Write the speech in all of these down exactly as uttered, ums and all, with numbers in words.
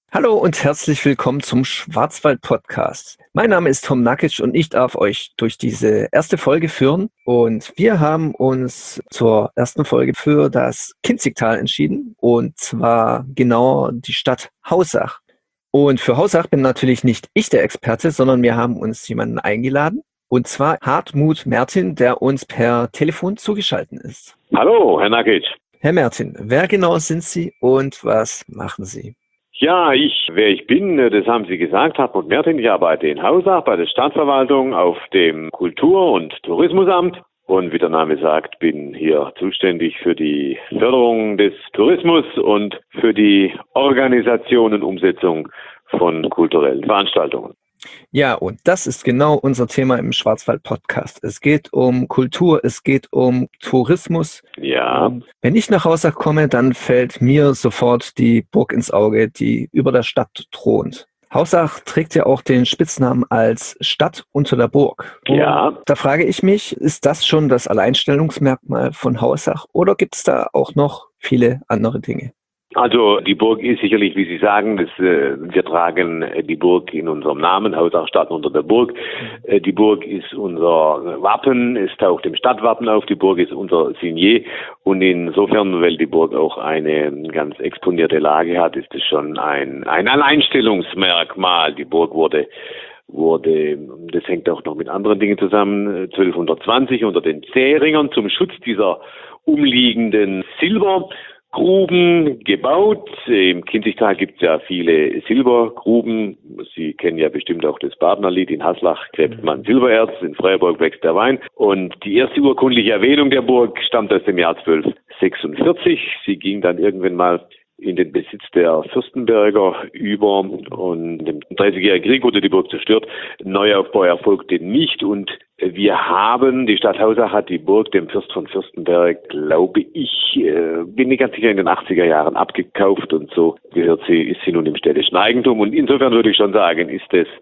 Hallo und herzlich willkommen zum Schwarzwald-Podcast. Mein Name ist Tom Nakic und ich darf euch durch diese erste Folge führen. Und wir haben uns zur ersten Folge für das Kinzigtal entschieden, und zwar genauer die Stadt Hausach. Und für Hausach bin natürlich nicht ich der Experte, sondern wir haben uns jemanden eingeladen, und zwar Hartmut Mertin, der uns per Telefon zugeschaltet ist. Hallo, Herr Nakic. Herr Mertin, wer genau sind Sie und was machen Sie? Ja, ich, wer ich bin, das haben Sie gesagt, Hartmut Mertin. Ich arbeite in Hausach bei der Stadtverwaltung auf dem Kultur- und Tourismusamt und wie der Name sagt, bin hier zuständig für die Förderung des Tourismus und für die Organisation und Umsetzung von kulturellen Veranstaltungen. Ja, und das ist genau unser Thema im Schwarzwald-Podcast. Es geht um Kultur, es geht um Tourismus. Ja. Wenn ich nach Hausach komme, dann fällt mir sofort die Burg ins Auge, die über der Stadt thront. Hausach trägt ja auch den Spitznamen als Stadt unter der Burg. Ja. Und da frage ich mich, ist das schon das Alleinstellungsmerkmal von Hausach oder gibt es da auch noch viele andere Dinge? Also die Burg ist sicherlich, wie Sie sagen, das, äh, wir tragen die Burg in unserem Namen, Hausach Stadt unter der Burg. Äh, die Burg ist unser Wappen, es taucht im Stadtwappen auf, die Burg ist unser Signet und insofern, weil die Burg auch eine ganz exponierte Lage hat, ist es schon ein, ein Alleinstellungsmerkmal. Die Burg wurde wurde, das hängt auch noch mit anderen Dingen zusammen, zwölfhundertzwanzig unter den Zähringern zum Schutz dieser umliegenden Silber Gruben gebaut. Im Kinzigtal gibt es ja viele Silbergruben. Sie kennen ja bestimmt auch das Badnerlied. In Haslach gräbt man Silbererz, in Freiburg wächst der Wein. Und die erste urkundliche Erwähnung der Burg stammt aus dem Jahr zwölfhundertsechsundvierzig. Sie ging dann irgendwann mal in den Besitz der Fürstenberger über und im Dreißigjährigen Krieg wurde die Burg zerstört. Neuaufbau erfolgte nicht und wir haben, die Stadt Hausach hat die Burg dem Fürst von Fürstenberg, glaube ich, äh, bin nicht ganz sicher, in den achtziger Jahren abgekauft und so gehört sie, ist sie nun im städtischen Eigentum und insofern würde ich schon sagen, ist es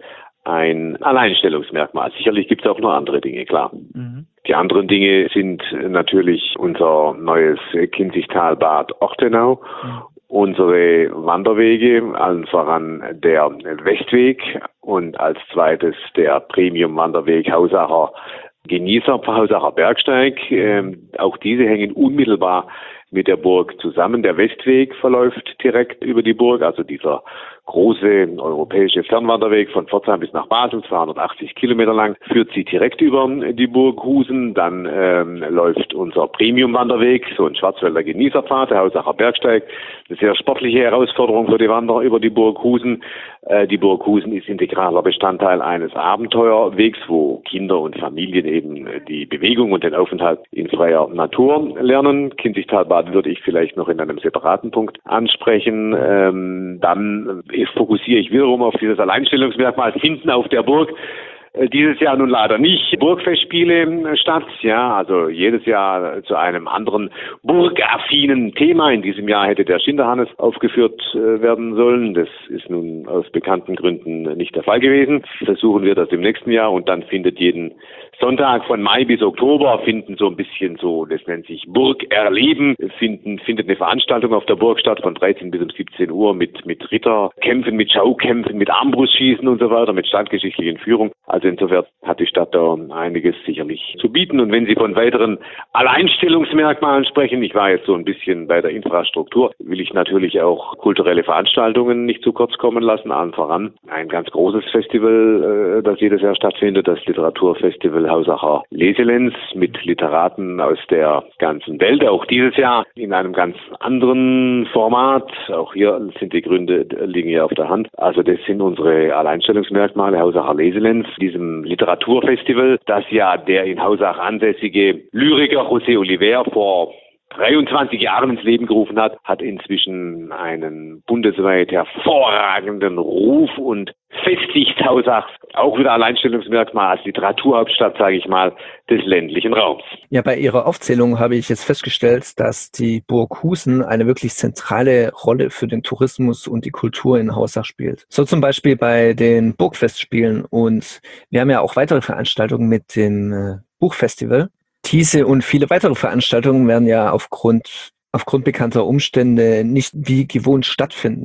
ein Alleinstellungsmerkmal. Sicherlich gibt es auch noch andere Dinge, klar. Mhm. Die anderen Dinge sind natürlich unser neues Kinzigtalbad Ortenau. Mhm. Unsere Wanderwege, allen voran der Westweg und als zweites der Premium-Wanderweg Hausacher Genießer, Hausacher Bergsteig. Ähm, auch diese hängen unmittelbar mit der Burg zusammen. Der Westweg verläuft direkt über die Burg, also dieser große europäische Fernwanderweg von Pforzheim bis nach Basel, zweihundertachtzig Kilometer lang, führt sie direkt über die Burg Husen. Dann ähm, läuft unser Premium-Wanderweg, so ein Schwarzwälder Genießerpfad, der Hausacher Bergsteig. Eine sehr sportliche Herausforderung für die Wanderer über die Burg Husen. Äh, die Burg Husen ist integraler Bestandteil eines Abenteuerwegs, wo Kinder und Familien eben die Bewegung und den Aufenthalt in freier Natur lernen. Kinzigtalbad würde ich vielleicht noch in einem separaten Punkt ansprechen. Ähm, dann fokussiere ich wiederum auf dieses Alleinstellungsmerkmal Finden auf der Burg. Dieses Jahr nun leider nicht Burgfestspiele statt, ja, also jedes Jahr zu einem anderen burgaffinen Thema. In diesem Jahr hätte der Schinderhannes aufgeführt äh, werden sollen. Das ist nun aus bekannten Gründen nicht der Fall gewesen. Versuchen wir das im nächsten Jahr und dann findet jeden Sonntag von Mai bis Oktober finden so ein bisschen so, das nennt sich Burgerleben, finden, findet eine Veranstaltung auf der Burg statt von dreizehn bis um siebzehn Uhr mit, mit Ritterkämpfen, mit Schaukämpfen, mit Armbrustschießen und so weiter, mit stadtgeschichtlichen Führung. Also insofern hat die Stadt da einiges sicherlich zu bieten. Und wenn Sie von weiteren Alleinstellungsmerkmalen sprechen, ich war jetzt so ein bisschen bei der Infrastruktur, will ich natürlich auch kulturelle Veranstaltungen nicht zu kurz kommen lassen. Allen voran ein ganz großes Festival, äh, das jedes Jahr stattfindet, das Literaturfestival Hausacher Leselenz mit Literaten aus der ganzen Welt. Auch dieses Jahr in einem ganz anderen Format. Auch hier sind die Gründe, liegen ja auf der Hand. Also das sind unsere Alleinstellungsmerkmale, Hausacher Leselenz, diesem Literaturfestival, das ja der in Hausach ansässige Lyriker José Oliver vor dreiundzwanzig Jahren ins Leben gerufen hat, hat inzwischen einen bundesweit hervorragenden Ruf und festigt Hausach auch wieder Alleinstellungsmerkmal als Literaturhauptstadt, sage ich mal, des ländlichen Raums. Ja, bei Ihrer Aufzählung habe ich jetzt festgestellt, dass die Burg Husen eine wirklich zentrale Rolle für den Tourismus und die Kultur in Hausach spielt. So zum Beispiel bei den Burgfestspielen und wir haben ja auch weitere Veranstaltungen mit dem äh, Buchfestival. Diese und viele weitere Veranstaltungen werden ja aufgrund, aufgrund bekannter Umstände nicht wie gewohnt stattfinden.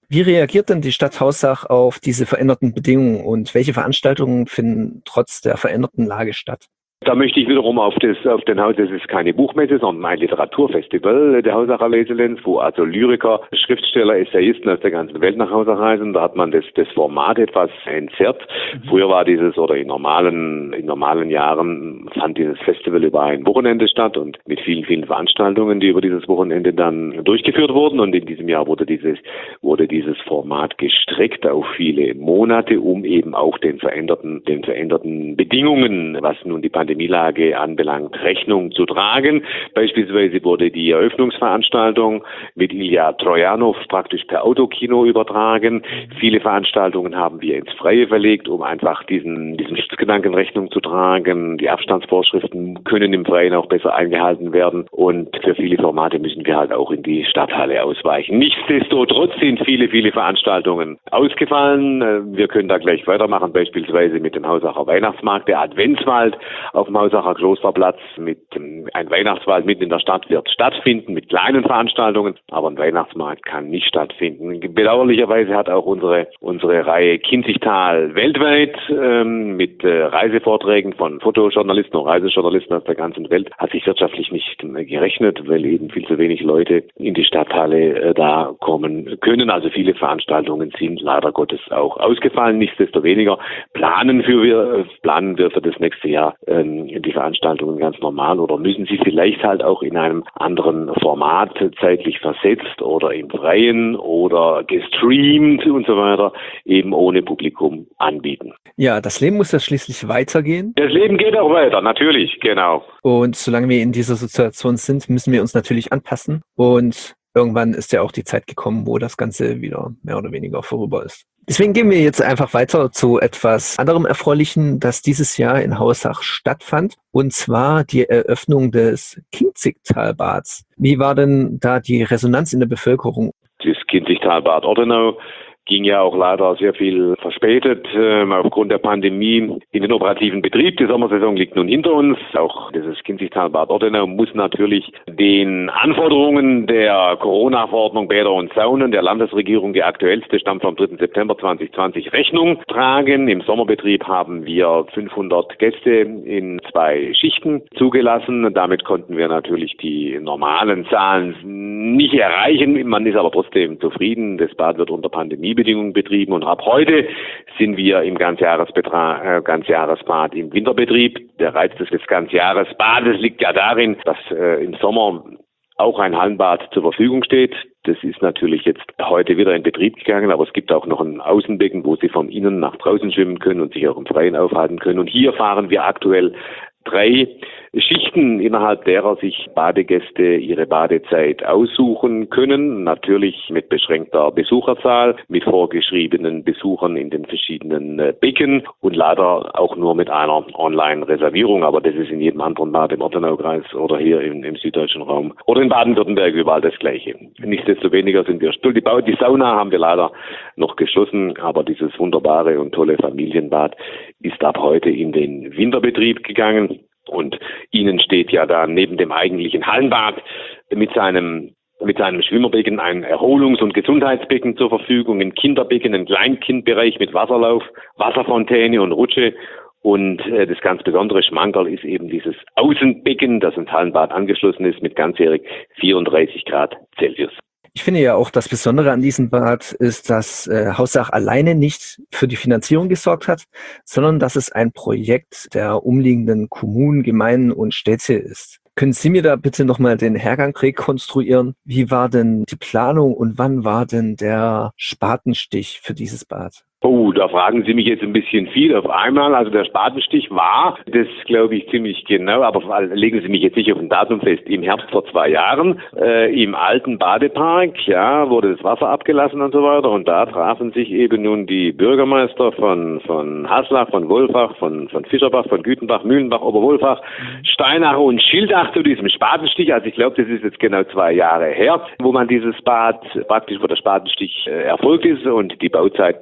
Wie reagiert denn die Stadt Hausach auf diese veränderten Bedingungen und welche Veranstaltungen finden trotz der veränderten Lage statt? Da möchte ich wiederum auf das, auf den Haus, das ist keine Buchmesse, sondern ein Literaturfestival der Hausacher Leselenz, wo also Lyriker, Schriftsteller, Essayisten aus der ganzen Welt nach Hausach reisen. Da hat man das, das Format etwas entzerrt. Mhm. Früher war dieses, oder in normalen, in normalen Jahren fand dieses Festival über ein Wochenende statt und mit vielen, vielen Veranstaltungen, die über dieses Wochenende dann durchgeführt wurden. Und in diesem Jahr wurde dieses, wurde dieses Format gestreckt auf viele Monate, um eben auch den veränderten, den veränderten Bedingungen, was nun die Pandemie Pandemielage anbelangt, Rechnung zu tragen. Beispielsweise wurde die Eröffnungsveranstaltung mit Ilja Trojanow praktisch per Autokino übertragen. Viele Veranstaltungen haben wir ins Freie verlegt, um einfach diesen, diesen Schutzgedanken Rechnung zu tragen. Die Abstandsvorschriften können im Freien auch besser eingehalten werden und für viele Formate müssen wir halt auch in die Stadthalle ausweichen. Nichtsdestotrotz sind viele, viele Veranstaltungen ausgefallen. Wir können da gleich weitermachen, beispielsweise mit dem Hausacher Weihnachtsmarkt, der Adventswald auf dem Hausacher Klosterplatz mit ähm, ein Weihnachtswald mitten in der Stadt wird stattfinden mit kleinen Veranstaltungen, aber ein Weihnachtsmarkt kann nicht stattfinden. Bedauerlicherweise hat auch unsere unsere Reihe Kinzigtal weltweit ähm, mit äh, Reisevorträgen von Fotojournalisten und Reisejournalisten aus der ganzen Welt hat sich wirtschaftlich nicht äh, gerechnet, weil eben viel zu wenig Leute in die Stadthalle äh, da kommen können. Also viele Veranstaltungen sind leider Gottes auch ausgefallen. Nichtsdestoweniger planen für wir äh, planen wir für das nächste Jahr äh, die Veranstaltungen ganz normal oder müssen sie vielleicht halt auch in einem anderen Format zeitlich versetzt oder im Freien oder gestreamt und so weiter eben ohne Publikum anbieten. Ja, das Leben muss ja schließlich weitergehen. Das Leben geht auch weiter, natürlich, genau. Und solange wir in dieser Situation sind, müssen wir uns natürlich anpassen und irgendwann ist ja auch die Zeit gekommen, wo das Ganze wieder mehr oder weniger vorüber ist. Deswegen gehen wir jetzt einfach weiter zu etwas anderem Erfreulichen, das dieses Jahr in Hausach stattfand, und zwar die Eröffnung des Kinzigtalbads. Wie war denn da die Resonanz in der Bevölkerung? Das Kinzigtalbad Ortenau ging ja auch leider sehr viel verspätet äh, aufgrund der Pandemie in den operativen Betrieb. Die Sommersaison liegt nun hinter uns. Auch dieses Kinzigtalbad Ortenau muss natürlich den Anforderungen der Corona-Verordnung Bäder und Saunen der Landesregierung, die aktuellste stammt vom dritten September zweitausendzwanzig, Rechnung tragen. Im Sommerbetrieb haben wir fünfhundert Gäste in zwei Schichten zugelassen. Damit konnten wir natürlich die normalen Zahlen nicht erreichen. Man ist aber trotzdem zufrieden. Das Bad wird unter Pandemie Bedingungen betrieben und ab heute sind wir im Ganzjahresbetrag, äh, Ganzjahresbad im Winterbetrieb. Der Reiz des Ganzjahresbades liegt ja darin, dass äh, im Sommer auch ein Hallenbad zur Verfügung steht. Das ist natürlich jetzt heute wieder in Betrieb gegangen, aber es gibt auch noch ein Außenbecken, wo Sie von innen nach draußen schwimmen können und sich auch im Freien aufhalten können. Und hier fahren wir aktuell drei Schichten, innerhalb derer sich Badegäste ihre Badezeit aussuchen können, natürlich mit beschränkter Besucherzahl, mit vorgeschriebenen Besuchern in den verschiedenen Becken und leider auch nur mit einer Online-Reservierung, aber das ist in jedem anderen Bad im Ortenaukreis oder hier im, im süddeutschen Raum oder in Baden-Württemberg überall das Gleiche. Nichtsdestoweniger sind wir stolz. Die, die Sauna haben wir leider noch geschlossen, aber dieses wunderbare und tolle Familienbad ist ab heute in den Winterbetrieb gegangen. Und Ihnen steht ja da neben dem eigentlichen Hallenbad mit seinem mit seinem Schwimmerbecken ein Erholungs- und Gesundheitsbecken zur Verfügung, ein Kinderbecken, ein Kleinkindbereich mit Wasserlauf, Wasserfontäne und Rutsche. Und äh, das ganz besondere Schmankerl ist eben dieses Außenbecken, das ins Hallenbad angeschlossen ist, mit ganzjährig vierunddreißig Grad Celsius. Ich finde ja auch, das Besondere an diesem Bad ist, dass äh, Hausach alleine nicht für die Finanzierung gesorgt hat, sondern dass es ein Projekt der umliegenden Kommunen, Gemeinden und Städte ist. Können Sie mir da bitte nochmal den Hergang rekonstruieren? Wie war denn die Planung und wann war denn der Spatenstich für dieses Bad? Oh, da fragen Sie mich jetzt ein bisschen viel auf einmal. Also der Spatenstich war, das glaube ich ziemlich genau, aber legen Sie mich jetzt nicht auf ein Datum fest, im Herbst vor zwei Jahren äh, im alten Badepark, ja, wurde das Wasser abgelassen und so weiter und da trafen sich eben nun die Bürgermeister von von Haslach, von Wolfach, von von Fischerbach, von Gütenbach, Mühlenbach, Oberwolfach, Steinach und Schildach zu diesem Spatenstich. Also ich glaube, das ist jetzt genau zwei Jahre her, wo man dieses Bad praktisch, wo der Spatenstich äh, erfolgt ist und die Bauzeit betrug nun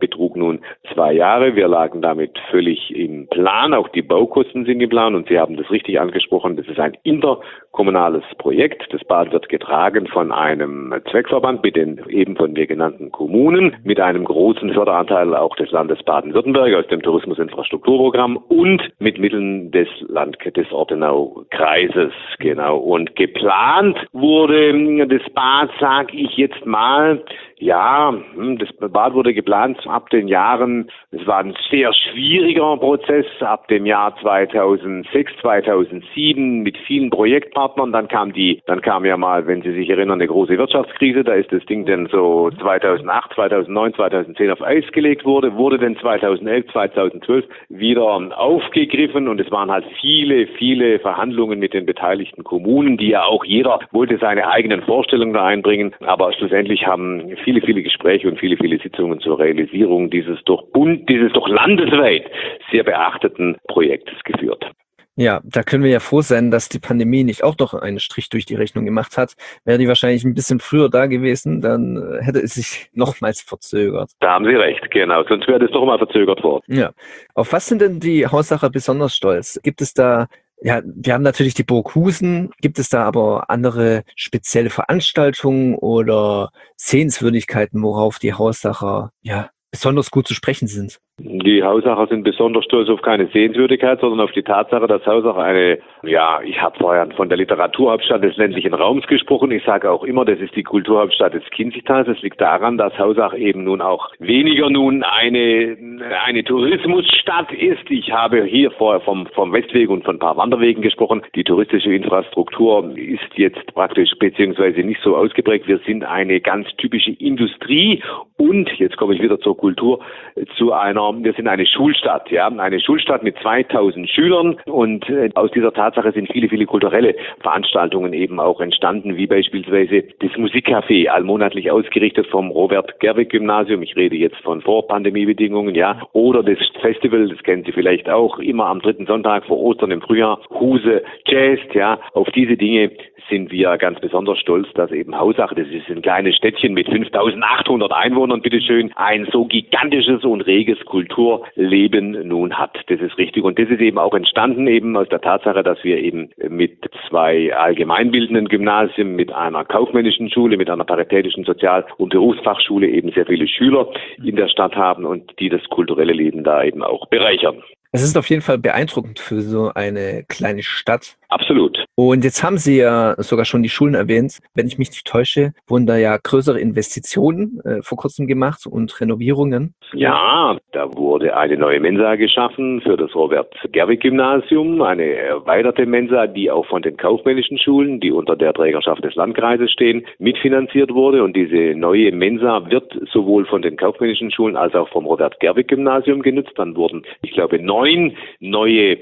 nun zwei Jahre. Wir lagen damit völlig im Plan. Auch die Baukosten sind im Plan. Und Sie haben das richtig angesprochen. Das ist ein interkommunales Projekt. Das Bad wird getragen von einem Zweckverband mit den eben von mir genannten Kommunen, mit einem großen Förderanteil auch des Landes Baden-Württemberg aus dem Tourismusinfrastrukturprogramm und mit Mitteln des Land des Ortenau-Kreises. Genau. Und geplant wurde das Bad, sag ich jetzt mal, ja, das Bad wurde geplant ab den Jahren, es war ein sehr schwieriger Prozess, ab dem Jahr zweitausendsechs, zweitausendsieben mit vielen Projektpartnern. Dann kam die, dann kam ja mal, wenn Sie sich erinnern, eine große Wirtschaftskrise. Da ist das Ding dann so zweitausendacht, zweitausendneun, zweitausendzehn auf Eis gelegt wurde, wurde dann zweitausendelf, zweitausendzwölf wieder aufgegriffen und es waren halt viele, viele Verhandlungen mit den beteiligten Kommunen, die ja auch jeder wollte seine eigenen Vorstellungen da einbringen. Aber schlussendlich haben viele, viele Gespräche und viele, viele Sitzungen zur Realisierung dieses durch Bund, dieses doch landesweit sehr beachteten Projektes geführt. Ja, da können wir ja froh sein, dass die Pandemie nicht auch noch einen Strich durch die Rechnung gemacht hat. Wäre die wahrscheinlich ein bisschen früher da gewesen, dann hätte es sich nochmals verzögert. Da haben Sie recht, genau. Sonst wäre das doch mal verzögert worden. Ja. Auf was sind denn die Haussacher besonders stolz? Gibt es da, ja, wir haben natürlich die Burg Husen. Gibt es da aber andere spezielle Veranstaltungen oder Sehenswürdigkeiten, worauf die Haussacher, ja, besonders gut zu sprechen sind? Die Hausacher sind besonders stolz auf keine Sehenswürdigkeit, sondern auf die Tatsache, dass Hausach eine, ja, ich habe vorher von der Literaturhauptstadt des ländlichen Raums gesprochen. Ich sage auch immer, das ist die Kulturhauptstadt des Kinzigtals. Es liegt daran, dass Hausach eben nun auch weniger nun eine eine Tourismusstadt ist. Ich habe hier vorher vom vom Westweg und von ein paar Wanderwegen gesprochen. Die touristische Infrastruktur ist jetzt praktisch beziehungsweise nicht so ausgeprägt. Wir sind eine ganz typische Industrie und jetzt komme ich wieder zur Kultur, zu einer wir sind eine Schulstadt, ja, eine Schulstadt mit zweitausend Schülern und äh, aus dieser Tatsache sind viele, viele kulturelle Veranstaltungen eben auch entstanden, wie beispielsweise das Musikcafé, allmonatlich ausgerichtet vom Robert-Gerwig-Gymnasium, ich rede jetzt von Vor-Pandemie-Bedingungen, ja, oder das Festival, das kennen Sie vielleicht auch, immer am dritten Sonntag vor Ostern im Frühjahr, Huse Jazz, ja, auf diese Dinge sind wir ganz besonders stolz, dass eben Hausach, das ist ein kleines Städtchen mit fünftausendachthundert Einwohnern, bitteschön, ein so gigantisches und reges Kulturleben nun hat. Das ist richtig. Und das ist eben auch entstanden eben aus der Tatsache, dass wir eben mit zwei allgemeinbildenden Gymnasien, mit einer kaufmännischen Schule, mit einer paritätischen Sozial- und Berufsfachschule eben sehr viele Schüler in der Stadt haben und die das kulturelle Leben da eben auch bereichern. Es ist auf jeden Fall beeindruckend für so eine kleine Stadt. Absolut. Und jetzt haben Sie ja sogar schon die Schulen erwähnt. Wenn ich mich nicht täusche, wurden da ja größere Investitionen äh, vor kurzem gemacht und Renovierungen. Ja, da wurde eine neue Mensa geschaffen für das Robert-Gerwig-Gymnasium, eine erweiterte Mensa, die auch von den kaufmännischen Schulen, die unter der Trägerschaft des Landkreises stehen, mitfinanziert wurde. Und diese neue Mensa wird sowohl von den kaufmännischen Schulen als auch vom Robert-Gerwig-Gymnasium genutzt. Dann wurden, ich glaube, neun neue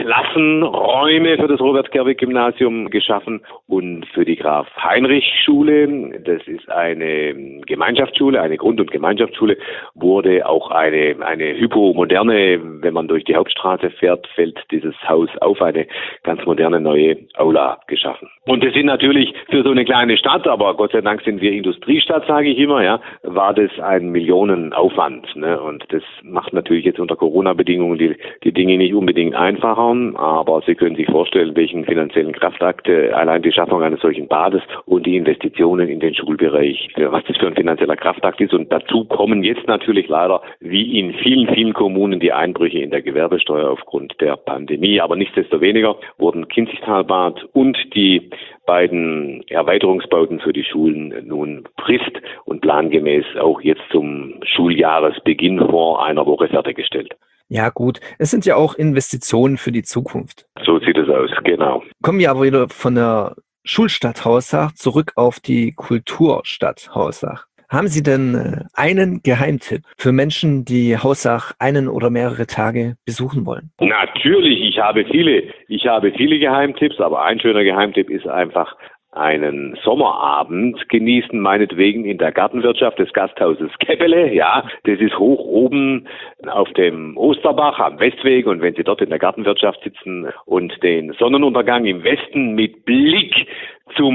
Klassenräume für das Robert-Gerwig-Gymnasium geschaffen und für die Graf-Heinrich-Schule, das ist eine Gemeinschaftsschule, eine Grund- und Gemeinschaftsschule, wurde auch eine eine hypomoderne, wenn man durch die Hauptstraße fährt, fällt dieses Haus auf, eine ganz moderne neue Aula geschaffen. Und das sind natürlich für so eine kleine Stadt, aber Gott sei Dank sind wir Industriestadt, sage ich immer, ja, war das ein Millionenaufwand, ne? Und das macht natürlich jetzt unter Corona-Bedingungen die, die Dinge nicht unbedingt einfacher. Aber Sie können sich vorstellen, welchen finanziellen Kraftakt allein die Schaffung eines solchen Bades und die Investitionen in den Schulbereich, was das für ein finanzieller Kraftakt ist. Und dazu kommen jetzt natürlich leider, wie in vielen, vielen Kommunen, die Einbrüche in der Gewerbesteuer aufgrund der Pandemie. Aber nichtsdestoweniger wurden Kinzigtalbad und die beiden Erweiterungsbauten für die Schulen nun frist- und plangemäß auch jetzt zum Schuljahresbeginn vor einer Woche fertiggestellt. Ja gut, es sind ja auch Investitionen für die Zukunft. So sieht es aus, genau. Kommen wir aber wieder von der Schulstadt Hausach zurück auf die Kulturstadt Hausach. Haben Sie denn einen Geheimtipp für Menschen, die Hausach einen oder mehrere Tage besuchen wollen? Natürlich, ich habe viele, ich habe viele Geheimtipps, aber ein schöner Geheimtipp ist einfach einen Sommerabend genießen, meinetwegen in der Gartenwirtschaft des Gasthauses Keppele, ja, das ist hoch oben auf dem Osterbach am Westweg und wenn Sie dort in der Gartenwirtschaft sitzen und den Sonnenuntergang im Westen mit Blick zum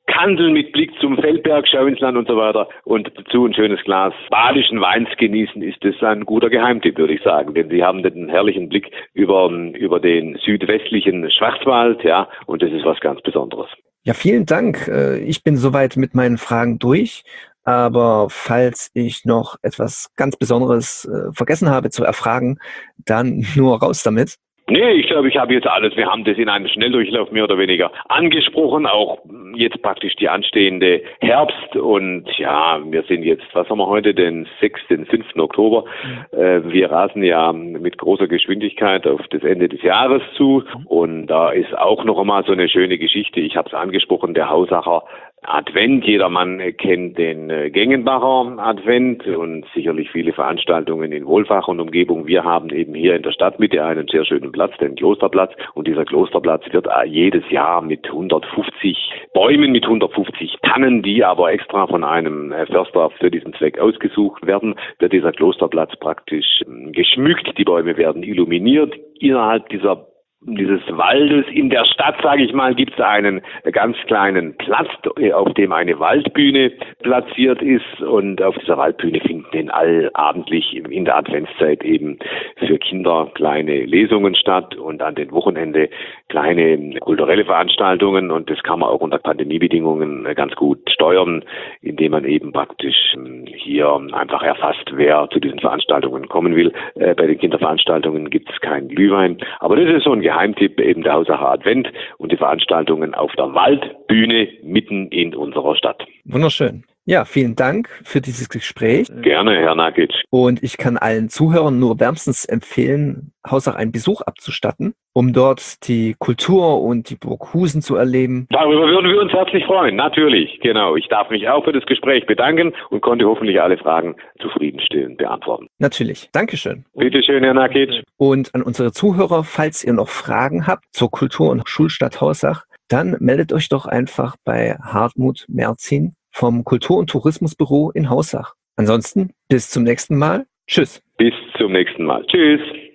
Kandeln mit Blick zum Feldberg, Schauinsland und so weiter und dazu ein schönes Glas badischen Weins genießen, ist das ein guter Geheimtipp, würde ich sagen. Denn Sie haben den herrlichen Blick über, über den südwestlichen Schwarzwald, ja, und das ist was ganz Besonderes. Ja, vielen Dank. Ich bin soweit mit meinen Fragen durch. Aber falls ich noch etwas ganz Besonderes äh, vergessen habe zu erfragen, dann nur raus damit. Nee, ich glaube, ich habe jetzt alles. Wir haben das in einem Schnelldurchlauf mehr oder weniger angesprochen. Auch jetzt praktisch die anstehende Herbst. Und ja, wir sind jetzt, was haben wir heute, den sechsten, den fünften Oktober. Äh, wir rasen ja mit großer Geschwindigkeit auf das Ende des Jahres zu. Und da ist auch noch einmal so eine schöne Geschichte. Ich habe es angesprochen, der Hausacher Advent. Jedermann kennt den Gengenbacher Advent und sicherlich viele Veranstaltungen in Wolfach und Umgebung. Wir haben eben hier in der Stadtmitte einen sehr schönen Platz, den Klosterplatz. Und dieser Klosterplatz wird jedes Jahr mit hundertfünfzig Bäumen, mit hundertfünfzig Tannen, die aber extra von einem Förster für diesen Zweck ausgesucht werden, wird dieser Klosterplatz praktisch geschmückt. Die Bäume werden illuminiert. Innerhalb dieser dieses Waldes in der Stadt, sage ich mal, gibt es einen ganz kleinen Platz, auf dem eine Waldbühne platziert ist, und auf dieser Waldbühne finden allabendlich in der Adventszeit eben für Kinder kleine Lesungen statt und an den Wochenende kleine kulturelle Veranstaltungen, und das kann man auch unter Pandemiebedingungen ganz gut steuern, indem man eben praktisch hier einfach erfasst, wer zu diesen Veranstaltungen kommen will. Bei den Kinderveranstaltungen gibt es keinen Glühwein, aber das ist so ein Geheimtipp, eben der Hausacher Advent und die Veranstaltungen auf der Waldbühne mitten in unserer Stadt. Wunderschön. Ja, vielen Dank für dieses Gespräch. Gerne, Herr Nakic. Und ich kann allen Zuhörern nur wärmstens empfehlen, Hausach einen Besuch abzustatten, um dort die Kultur und die Burg Husen zu erleben. Darüber würden wir uns herzlich freuen, natürlich, genau. Ich darf mich auch für das Gespräch bedanken und konnte hoffentlich alle Fragen zufriedenstellend beantworten. Natürlich. Dankeschön. Bitte schön, Herr Nakic. Und an unsere Zuhörer, falls ihr noch Fragen habt zur Kultur- und Schulstadt Hausach, dann meldet euch doch einfach bei Hartmut Merzin vom Kultur- und Tourismusbüro in Hausach. Ansonsten bis zum nächsten Mal. Tschüss. Bis zum nächsten Mal. Tschüss.